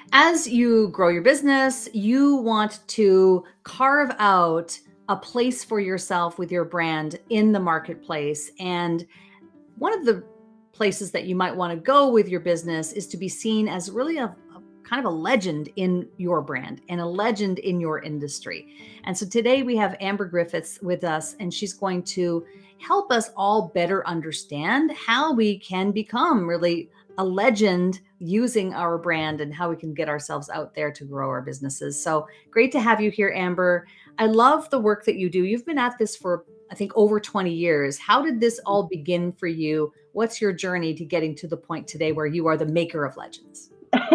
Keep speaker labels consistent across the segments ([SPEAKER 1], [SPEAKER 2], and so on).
[SPEAKER 1] As you grow your business, you want to carve out a place for yourself with your brand in the marketplace. And one of the places that you might want to go with your business is to be seen as really a kind of a legend in your brand and a legend in your industry. And so today we have Amber Griffiths with us, and she's going to help us all better understand how we can become really a legend using our brand and how we can get ourselves out there to grow our businesses. So great to have you here, Amber. I love the work that you do. You've been at this for, I think, over 20 years. How did this all begin for you? What's your journey to getting to the point today where you are the maker of legends?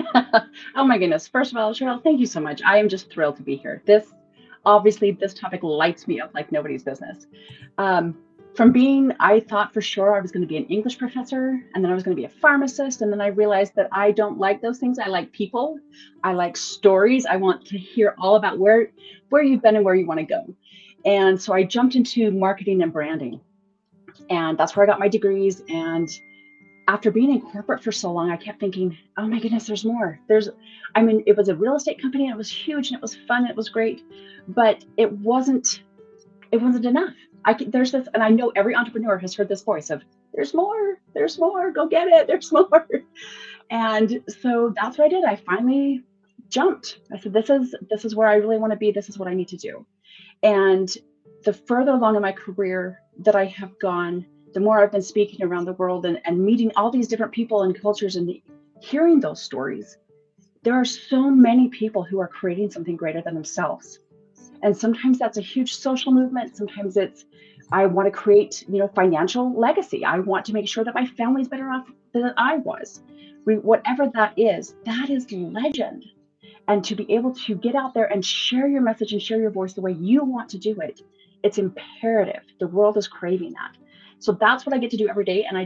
[SPEAKER 2] Oh my goodness. First of all, Cheryl, thank you so much. I am just thrilled to be here. This topic lights me up like nobody's business. Um, I thought for sure I was going to be an English professor, and then I was going to be a pharmacist. And then I realized that I don't like those things. I like people. I like stories. I want to hear all about where you've been and where you want to go. And so I jumped into marketing and branding, and that's where I got my degrees. And after being in corporate for so long, I kept thinking, oh my goodness, there's more. It was a real estate company, and it was huge, and it was fun, and it was great, but it wasn't enough. There's this, and I know every entrepreneur has heard this voice of, there's more, go get it, there's more. And so that's what I did. I finally jumped. I said, this is where I really want to be. This is what I need to do. And the further along in my career that I have gone, the more I've been speaking around the world and meeting all these different people and cultures and hearing those stories. There are so many people who are creating something greater than themselves. And sometimes that's a huge social movement. Sometimes it's, I want to create, financial legacy. I want to make sure that my family's better off than I was. Whatever that is legend. And to be able to get out there and share your message and share your voice the way you want to do it, it's imperative. The world is craving that. So that's what I get to do every day. And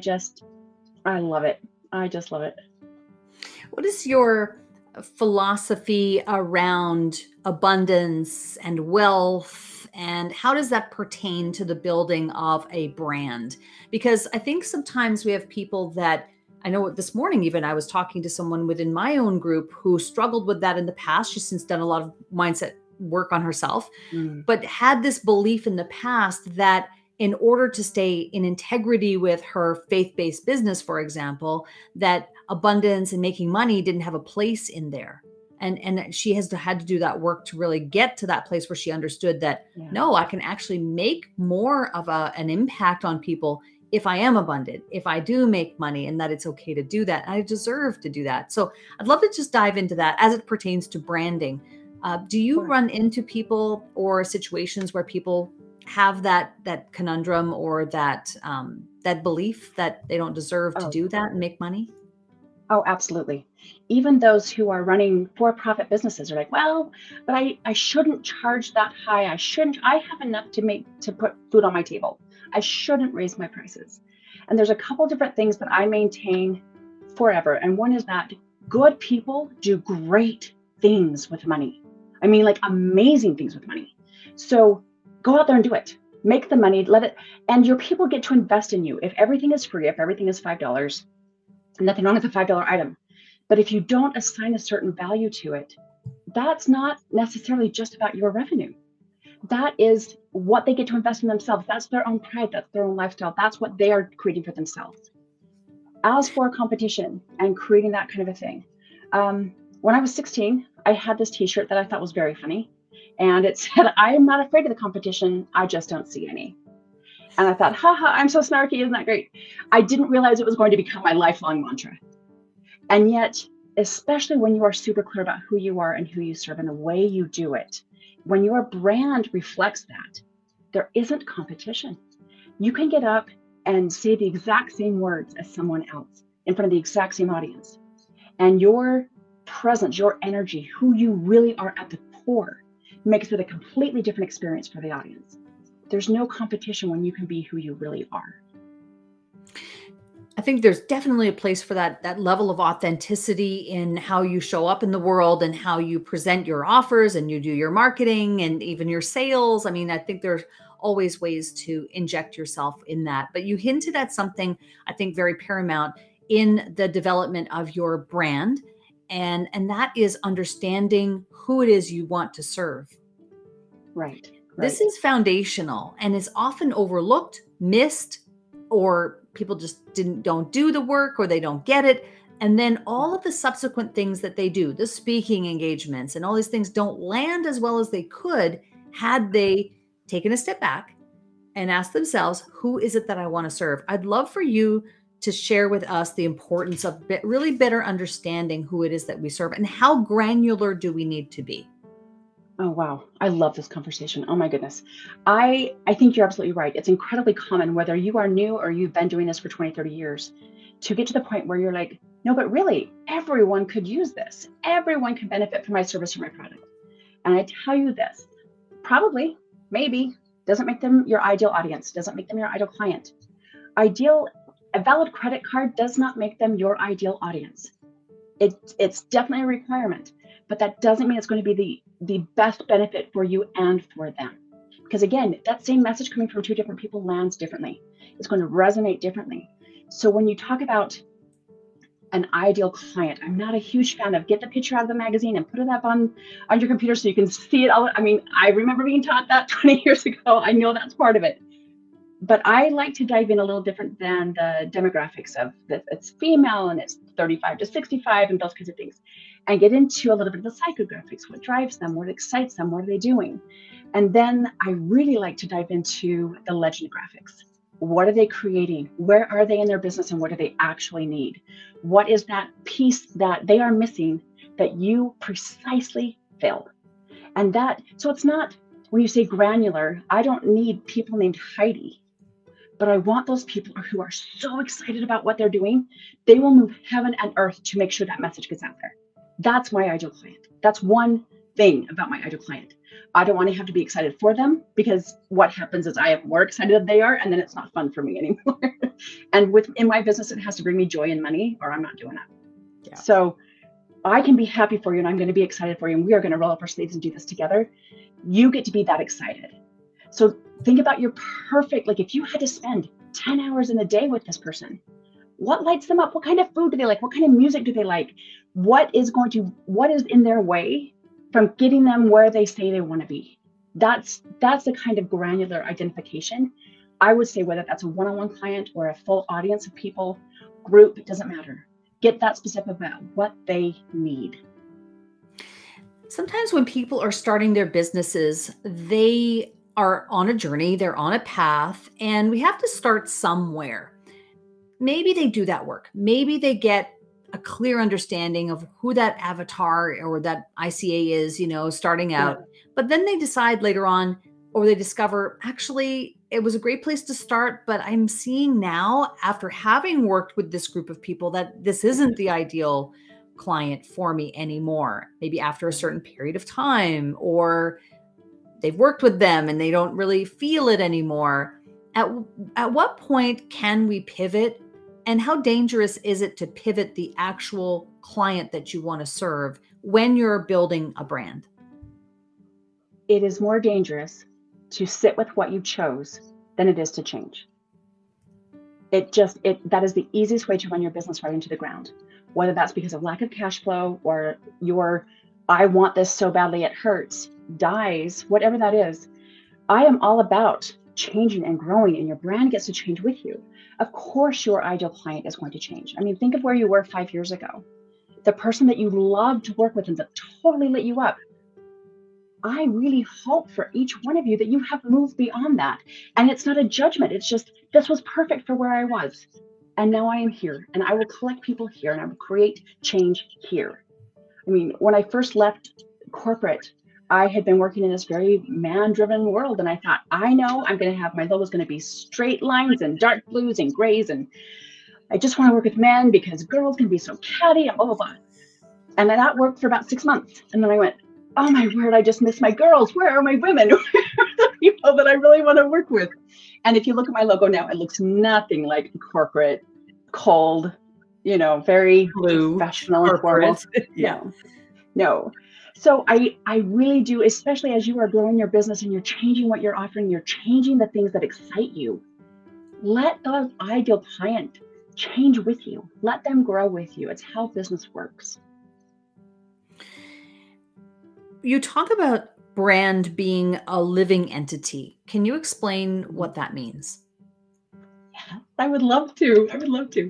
[SPEAKER 2] I love it. I just love it.
[SPEAKER 1] What is your philosophy around abundance and wealth, and how does that pertain to the building of a brand? Because I think sometimes we have people that, I know this morning, even I was talking to someone within my own group who struggled with that in the past. She's since done a lot of mindset work on herself, but had this belief in the past that in order to stay in integrity with her faith-based business, for example, that abundance and making money didn't have a place in there. And she has had to do that work to really get to that place where she understood that, no, I can actually make more of an impact on people if I am abundant, if I do make money, and that it's okay to do that. I deserve to do that. So I'd love to just dive into that as it pertains to branding. Do you run into people or situations where people have that conundrum or that belief that they don't deserve to do that and make money?
[SPEAKER 2] Oh, absolutely. Even those who are running for-profit businesses are like, well, but I shouldn't charge that high. I have enough to put food on my table. I shouldn't raise my prices. And there's a couple different things that I maintain forever. And one is that good people do great things with money. I mean, like amazing things with money. So go out there and do it. Make the money, and your people get to invest in you. If everything is free, if everything is $5, nothing wrong with a $5 item. But if you don't assign a certain value to it, that's not necessarily just about your revenue. That is what they get to invest in themselves. That's their own pride. That's their own lifestyle. That's what they are creating for themselves. As for competition and creating that kind of a thing, when I was 16, I had this t-shirt that I thought was very funny. And it said, I am not afraid of the competition. I just don't see any. And I thought, haha, I'm so snarky. Isn't that great? I didn't realize it was going to become my lifelong mantra. And yet, especially when you are super clear about who you are and who you serve and the way you do it, when your brand reflects that, there isn't competition. You can get up and say the exact same words as someone else in front of the exact same audience. And your presence, your energy, who you really are at the core, makes it a completely different experience for the audience. There's no competition when you can be who you really are.
[SPEAKER 1] I think there's definitely a place for that level of authenticity in how you show up in the world and how you present your offers and you do your marketing and even your sales. I mean, I think there's always ways to inject yourself in that. But you hinted at something I think very paramount in the development of your brand, And that is understanding who it is you want to serve.
[SPEAKER 2] Right.
[SPEAKER 1] This
[SPEAKER 2] Right.
[SPEAKER 1] is foundational and is often overlooked, missed, or people just don't do the work or they don't get it. And then all of the subsequent things that they do, the speaking engagements and all these things don't land as well as they could had they taken a step back and asked themselves, who is it that I want to serve? I'd love for you to share with us the importance of really better understanding who it is that we serve and how granular do we need to be?
[SPEAKER 2] Oh, wow. I love this conversation. Oh my goodness. I think you're absolutely right. It's incredibly common, whether you are new or you've been doing this for 20, 30 years, to get to the point where you're like, no, but really, everyone could use this. Everyone can benefit from my service or my product. And I tell you this, probably, maybe, doesn't make them your ideal audience, doesn't make them your ideal client. A valid credit card does not make them your ideal audience. It's definitely a requirement, but that doesn't mean it's going to be the best benefit for you and for them. Because again, that same message coming from two different people lands differently. It's going to resonate differently. So when you talk about an ideal client, I'm not a huge fan of get the picture out of the magazine and put it up on your computer so you can see it all. I mean, I remember being taught that 20 years ago. I know that's part of it. But I like to dive in a little different than the demographics of that. It's female and it's 35 to 65 and those kinds of things, and get into a little bit of the psychographics, what drives them, what excites them, what are they doing. And then I really like to dive into the legend graphics. What are they creating? Where are they in their business and what do they actually need? What is that piece that they are missing that you precisely filled? And that, so it's not, when you say granular, I don't need people named Heidi. But I want those people who are so excited about what they're doing, they will move heaven and earth to make sure that message gets out there. That's my ideal client. That's one thing about my ideal client. I don't want to have to be excited for them, because what happens is I am more excited than they are, and then it's not fun for me anymore. And in my business, it has to bring me joy and money, or I'm not doing it. Yeah. So I can be happy for you, and I'm going to be excited for you, and we are going to roll up our sleeves and do this together. You get to be that excited. So think about your perfect, like if you had to spend 10 hours in a day with this person, what lights them up? What kind of food do they like? What kind of music do they like? What is in their way from getting them where they say they want to be? That's the kind of granular identification. I would say whether that's a one-on-one client or a full audience of people, group, it doesn't matter. Get that specific about what they need.
[SPEAKER 1] Sometimes when people are starting their businesses, they are on a journey, they're on a path, and we have to start somewhere. Maybe they do that work. Maybe they get a clear understanding of who that avatar or that ICA is, starting out. Yeah. But then they decide later on, or they discover, actually, it was a great place to start, but I'm seeing now, after having worked with this group of people, that this isn't the ideal client for me anymore. Maybe after a certain period of time, or they've worked with them and they don't really feel it anymore. At what point can we pivot? And how dangerous is it to pivot the actual client that you want to serve when you're building a brand?
[SPEAKER 2] It is more dangerous to sit with what you chose than it is to change. That is the easiest way to run your business right into the ground. Whether that's because of lack of cash flow or I want this so badly it hurts, dies, whatever that is. I am all about changing and growing, and your brand gets to change with you. Of course, your ideal client is going to change. I mean, think of where you were 5 years ago. The person that you loved to work with and that totally lit you up. I really hope for each one of you that you have moved beyond that. And it's not a judgment. It's just, this was perfect for where I was. And now I am here, and I will collect people here, and I will create change here. I mean, when I first left corporate, I had been working in this very man-driven world, and I thought, I know I'm going to have, my logo is going to be straight lines and dark blues and grays, and I just want to work with men because girls can be so catty and blah, blah, blah. And that worked for about 6 months. And then I went, oh my word, I just miss my girls. Where are my women? Where are the people that I really want to work with? And if you look at my logo now, it looks nothing like corporate, cold, very blue, professional and formal.
[SPEAKER 1] Yeah.
[SPEAKER 2] No. So I really do, especially as you are growing your business and you're changing what you're offering, you're changing the things that excite you. Let the ideal client change with you. Let them grow with you. It's how business works.
[SPEAKER 1] You talk about brand being a living entity. Can you explain what that means?
[SPEAKER 2] Yeah, I would love to. I would love to.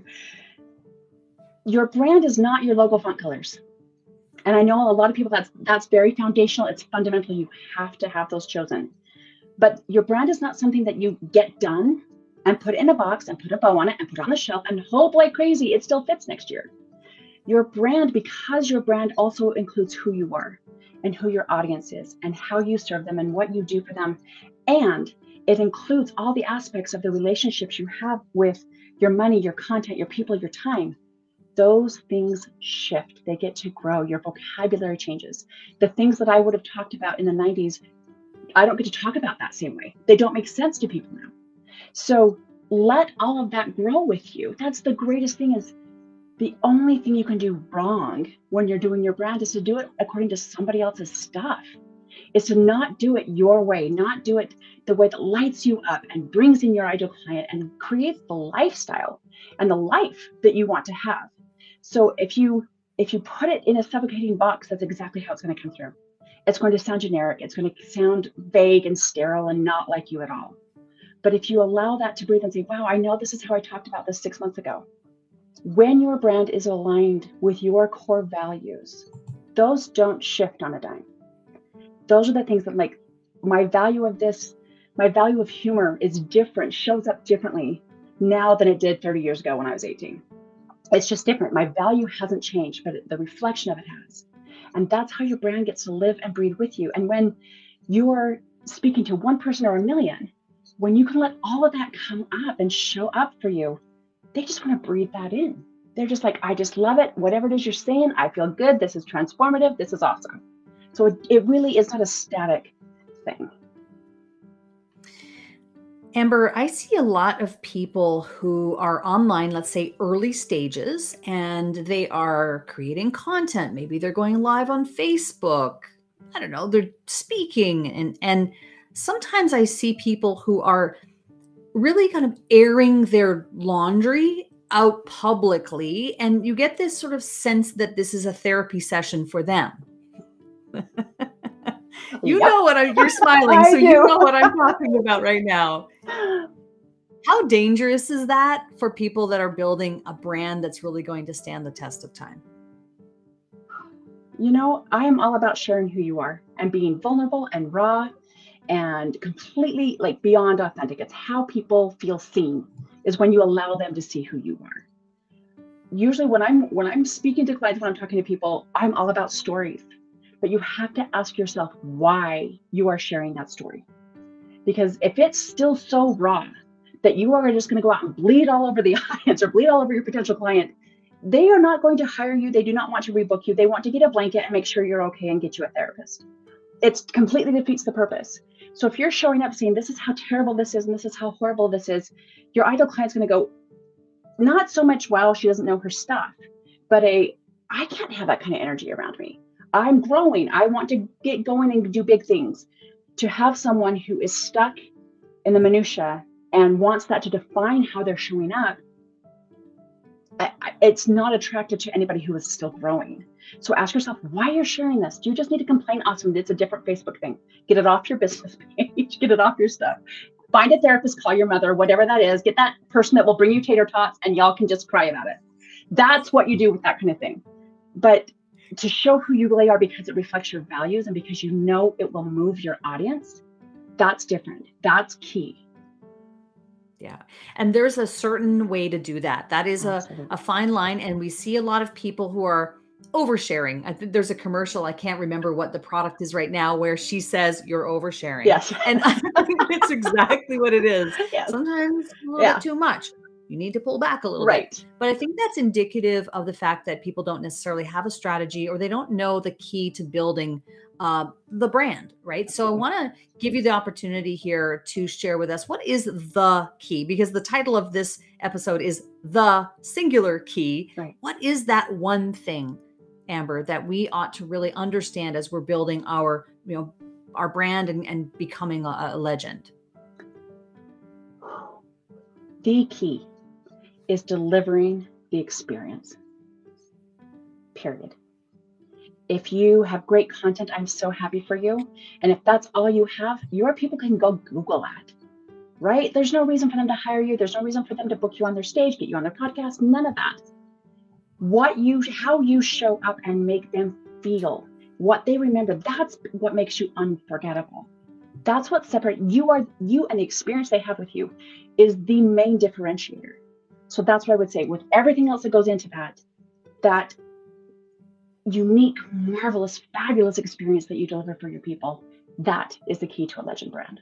[SPEAKER 2] Your brand is not your logo font colors. And I know a lot of people that's very foundational. It's fundamental. You have to have those chosen. But your brand is not something that you get done and put in a box and put a bow on it and put it on the shelf and hope like crazy it still fits next year. Your brand, because your brand also includes who you are and who your audience is and how you serve them and what you do for them. And it includes all the aspects of the relationships you have with your money, your content, your people, your time. Those things shift. They get to grow. Your vocabulary changes. The things that I would have talked about in the 90s, I don't get to talk about that same way. They don't make sense to people now. So let all of that grow with you. That's the greatest thing. Is the only thing you can do wrong when you're doing your brand is to do it according to somebody else's stuff. Is to not do it your way, not do it the way that lights you up and brings in your ideal client and creates the lifestyle and the life that you want to have. So if you put it in a suffocating box, that's exactly how it's going to come through. It's going to sound generic. It's going to sound vague and sterile and not like you at all. But if you allow that to breathe and say, wow, I know this is how I talked about this 6 months ago. When your brand is aligned with your core values, those don't shift on a dime. Those are the things that, like, my value of this, my value of humor is different, shows up differently now than it did 30 years ago when I was 18. It's just different. My value hasn't changed, but the reflection of it has. And that's how your brand gets to live and breathe with you. And when you are speaking to one person or a million, when you can let all of that come up and show up for you, they just want to breathe that in. They're just like, I just love it. Whatever it is you're saying, I feel good. This is transformative. This is awesome. So it really is not a static thing.
[SPEAKER 1] Amber, I see a lot of people who are online, let's say early stages, and they are creating content. Maybe they're going live on Facebook. I don't know, they're speaking. And sometimes I see people who are really kind of airing their laundry out publicly. And you get this sort of sense that this is a therapy session for them. You
[SPEAKER 2] Yep.
[SPEAKER 1] know you're smiling,
[SPEAKER 2] I
[SPEAKER 1] so
[SPEAKER 2] do.
[SPEAKER 1] you know what I'm talking about right now. How dangerous is that for people that are building a brand that's really going to stand the test of time?
[SPEAKER 2] You know, I am all about sharing who you are and being vulnerable and raw and completely, like, beyond authentic. It's how people feel seen, is when you allow them to see who you are. Usually when I'm speaking to clients, when I'm talking to people, I'm all about stories. But you have to ask yourself why you are sharing that story. Because if it's still so raw that you are just going to go out and bleed all over the audience or bleed all over your potential client, they are not going to hire you. They do not want to rebook you. They want to get a blanket and make sure you're okay and get you a therapist. It completely defeats the purpose. So if you're showing up saying, this is how terrible this is and this is how horrible this is, your ideal client's going to go, not so much, wow, she doesn't know her stuff, but I can't have that kind of energy around me. I'm growing. I want to get going and do big things. To have someone who is stuck in the minutia and wants that to define how they're showing up, it's not attractive to anybody who is still growing. So ask yourself why you're sharing this. Do you just need to complain? Awesome. It's a different Facebook thing. Get it off your business page. Get it off your stuff. Find a therapist, call your mother, whatever that is. Get that person that will bring you tater tots and y'all can just cry about it. That's what you do with that kind of thing. But to show who you really are because it reflects your values and because you know it will move your audience, that's different. That's key.
[SPEAKER 1] Yeah. And there's a certain way to do that. That is a fine line. And we see a lot of people who are oversharing. I think there's a commercial, I can't remember what the product is right now, where she says you're oversharing.
[SPEAKER 2] Yes.
[SPEAKER 1] And I think it's exactly what it is.
[SPEAKER 2] Yes.
[SPEAKER 1] Sometimes a little bit too much. You need to pull back a little bit. But I think that's indicative of the fact that people don't necessarily have a strategy or they don't know the key to building the brand, right? So I want to give you the opportunity here to share with us what is the key, because the title of this episode is The Singular Key.
[SPEAKER 2] Right.
[SPEAKER 1] What is that one thing, Amber, that we ought to really understand as we're building our, our brand and becoming a legend?
[SPEAKER 2] The key is delivering the experience. Period. If you have great content, I'm so happy for you. And if that's all you have, your people can go Google that, right? There's no reason for them to hire you. There's no reason for them to book you on their stage, get you on their podcast, none of that. How you show up and make them feel, what they remember, that's what makes you unforgettable. That's what separates you and the experience they have with you is the main differentiator. So that's what I would say with everything else that goes into that unique, marvelous, fabulous experience that you deliver for your people. That is the key to a legend brand.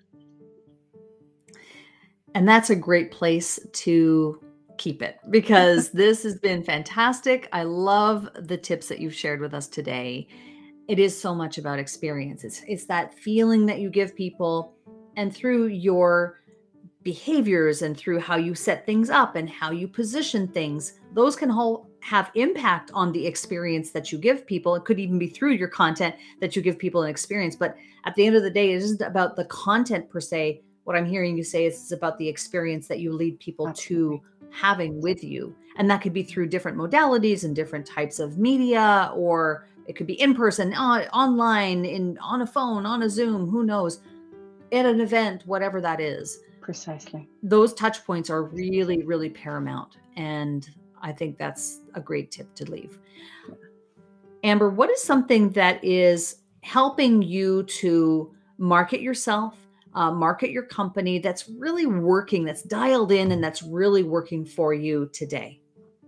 [SPEAKER 1] And that's a great place to keep it, because this has been fantastic. I love the tips that you've shared with us today. It is so much about experience. It's that feeling that you give people, and through your behaviors and through how you set things up and how you position things, those can all have impact on the experience that you give people. It could even be through your content that you give people an experience. But at the end of the day, it isn't about the content per se. What I'm hearing you say is it's about the experience that you lead people to having with you. And that could be through different modalities and different types of media, or it could be in person, online, on a phone, on a Zoom, who knows, at an event, whatever that is.
[SPEAKER 2] Precisely.
[SPEAKER 1] Those touch points are really, really paramount. And I think that's a great tip to leave. Amber, what is something that is helping you to market yourself, market your company, that's really working, that's dialed in, and that's really working for you today?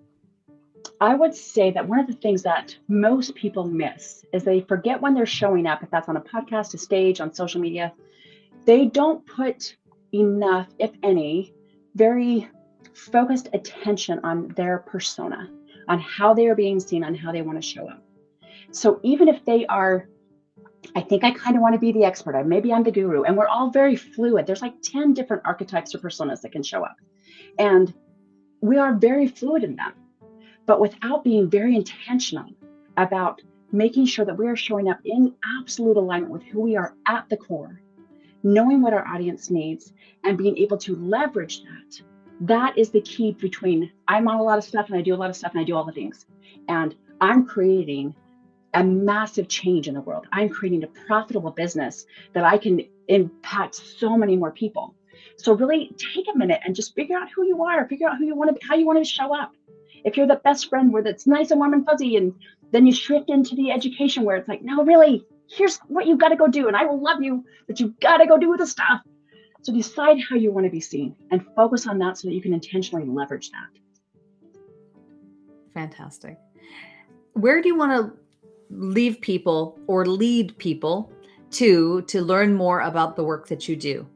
[SPEAKER 2] I would say that one of the things that most people miss is they forget when they're showing up, if that's on a podcast, a stage, on social media, they don't put enough, if any, very focused attention on their persona, on how they are being seen, on how they want to show up. So even if they are, I think I kind of want to be the expert, maybe I'm the guru, and we're all very fluid. There's like 10 different archetypes or personas that can show up. And we are very fluid in them, but without being very intentional about making sure that we are showing up in absolute alignment with who we are at the core, knowing what our audience needs and being able to leverage that. That is the key between I'm on a lot of stuff and I do a lot of stuff and I do all the things. And I'm creating a massive change in the world. I'm creating a profitable business that I can impact so many more people. So really take a minute and just figure out who you are, figure out who you want to be, how you want to show up. If you're the best friend where that's nice and warm and fuzzy, and then you shift into the education where it's like, no, really, here's what you've got to go do. And I will love you, but you've got to go do the stuff. So decide how you want to be seen and focus on that so that you can intentionally leverage that.
[SPEAKER 1] Fantastic. Where do you want to leave people or lead people to learn more about the work that you do?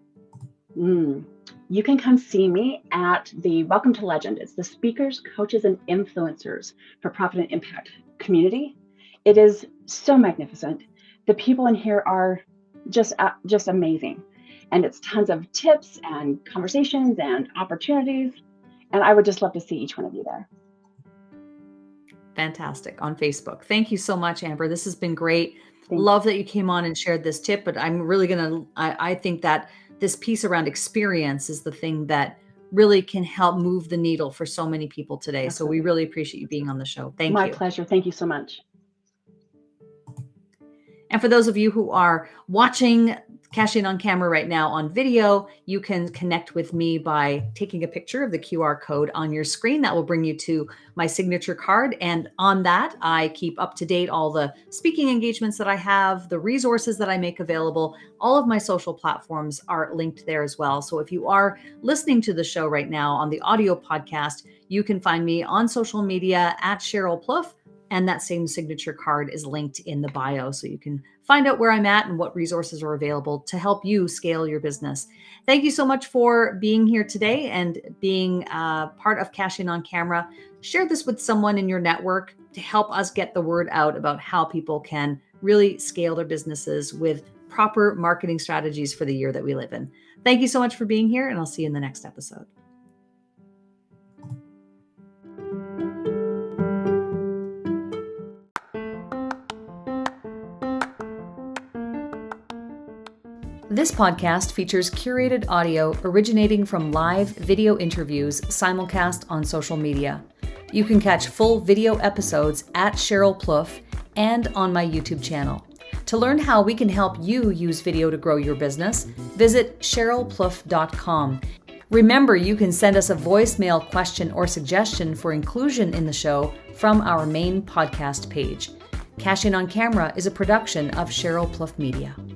[SPEAKER 2] You can come see me at the Welcome to Legend. It's the Speakers, Coaches, and Influencers for Profit and Impact community. It is so magnificent. The people in here are just amazing. And it's tons of tips and conversations and opportunities. And I would just love to see each one of you there.
[SPEAKER 1] Fantastic. On Facebook. Thank you so much, Amber. This has been great. Love that you came on and shared this tip, but I'm really I think that this piece around experience is the thing that really can help move the needle for so many people today. Absolutely. So we really appreciate you being on the show. Thank you.
[SPEAKER 2] My pleasure. Thank you so much.
[SPEAKER 1] And for those of you who are watching Cash In on Camera right now on video, you can connect with me by taking a picture of the QR code on your screen. That will bring you to my signature card. And on that, I keep up to date all the speaking engagements that I have, the resources that I make available. All of my social platforms are linked there as well. So if you are listening to the show right now on the audio podcast, you can find me on social media at Cheryl Plouffe. And that same signature card is linked in the bio. So you can find out where I'm at and what resources are available to help you scale your business. Thank you so much for being here today and being part of Cash In on Camera. Share this with someone in your network to help us get the word out about how people can really scale their businesses with proper marketing strategies for the year that we live in. Thank you so much for being here, and I'll see you in the next episode. This podcast features curated audio originating from live video interviews simulcast on social media. You can catch full video episodes at Cheryl Plouffe and on my YouTube channel. To learn how we can help you use video to grow your business, visit CherylPlouffe.com. Remember, you can send us a voicemail question or suggestion for inclusion in the show from our main podcast page. Cash In on Camera is a production of Cheryl Plouffe Media.